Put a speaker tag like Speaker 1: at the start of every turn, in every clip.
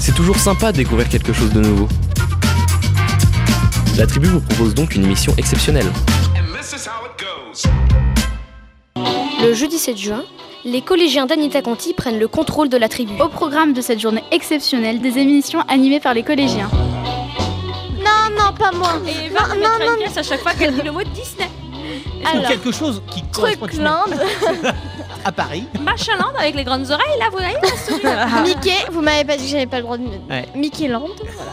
Speaker 1: C'est toujours sympa de découvrir quelque chose de nouveau. La tribu vous propose donc une émission exceptionnelle.
Speaker 2: Le jeudi 7 juin, les collégiens d'Anita Conti prennent le contrôle de la tribu.
Speaker 3: Au programme de cette journée exceptionnelle, des émissions animées par les collégiens.
Speaker 4: Non, pas moi.
Speaker 5: Et Eva va mettre une pièce à chaque fois qu'elle dit le mot Disney.
Speaker 6: Alors, quelque chose qui correspond
Speaker 4: Trucland.
Speaker 6: à Paris.
Speaker 5: Machaland avec les grandes oreilles, là, vous voyez la souris là.
Speaker 4: Mickey, vous m'avez pas dit que j'avais pas le droit de...
Speaker 6: Ouais.
Speaker 4: Mickey Land.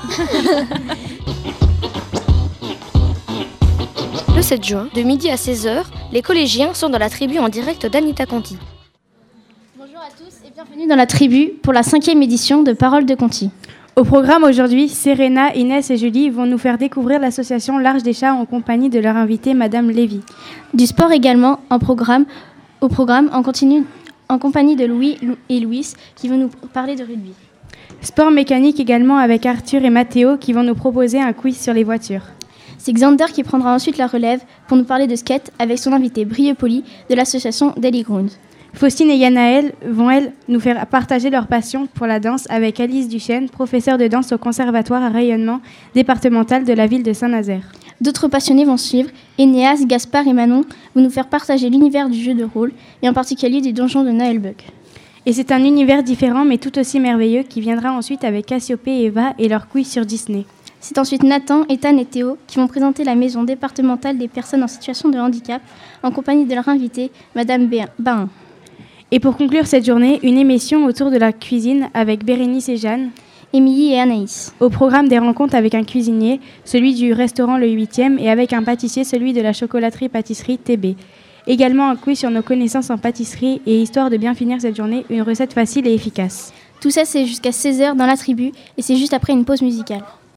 Speaker 2: Le 7 juin, de midi à 16h, les collégiens sont dans la tribu en direct d'Anita Conti.
Speaker 3: Bonjour à tous et bienvenue dans la tribu pour la 5e édition de Paroles de Conti.
Speaker 7: Au programme aujourd'hui, Serena, Inès et Julie vont nous faire découvrir l'association L'Arche des Chats en compagnie de leur invitée Madame Lévy.
Speaker 3: Du sport également au programme en compagnie de Louis et Louis qui vont nous parler de rugby.
Speaker 7: Sport mécanique également avec Arthur et Mathéo qui vont nous proposer un quiz sur les voitures.
Speaker 3: C'est Xander qui prendra ensuite la relève pour nous parler de skate avec son invité Brieux Poli de l'association Daily Ground.
Speaker 7: Faustine et Yanaël vont, elles, nous faire partager leur passion pour la danse avec Alice Duchesne, professeure de danse au Conservatoire à rayonnement départemental de la ville de Saint-Nazaire.
Speaker 3: D'autres passionnés vont suivre. Enéas, Gaspard et Manon vont nous faire partager l'univers du jeu de rôle et en particulier des donjons de Naelbuck.
Speaker 7: Et c'est un univers différent mais tout aussi merveilleux qui viendra ensuite avec Cassiopée et Eva et leur quiz sur Disney.
Speaker 3: C'est ensuite Nathan, Ethan et Théo qui vont présenter la maison départementale des personnes en situation de handicap en compagnie de leur invitée, Madame Bain.
Speaker 7: Et pour conclure cette journée, une émission autour de la cuisine avec Bérénice et Jeanne,
Speaker 3: Émilie et Anaïs.
Speaker 7: Au programme des rencontres avec un cuisinier, celui du restaurant Le 8e, et avec un pâtissier, celui de la chocolaterie-pâtisserie TB. Également un quiz sur nos connaissances en pâtisserie et histoire de bien finir cette journée, une recette facile et efficace.
Speaker 3: Tout ça c'est jusqu'à 16h dans la tribu et c'est juste après une pause musicale.